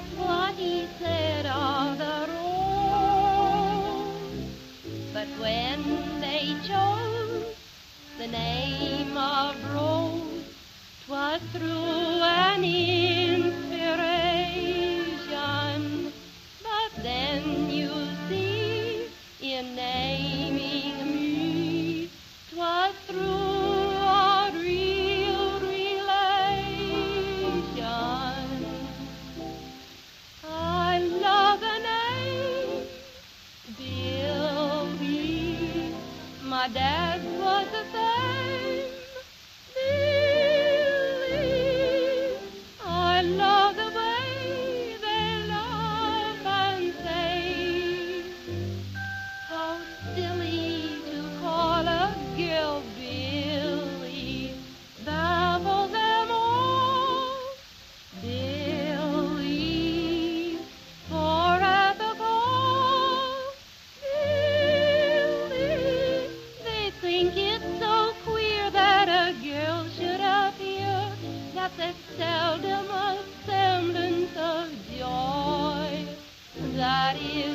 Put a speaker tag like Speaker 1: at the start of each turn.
Speaker 1: That's what he said of the rose. But when they chose the name of Rose, 'twas through an inspiration. But then you see, in naming me, 'twas through a real relation. I love the name Billy. My dad was the same. Billy. I love the way they laugh and say, how silly to call a girl Billy. Baffle them all. Billy. For at the call, Billy, they think it's so queer that a girl should appear, that there's seldom a semblance of joy. That is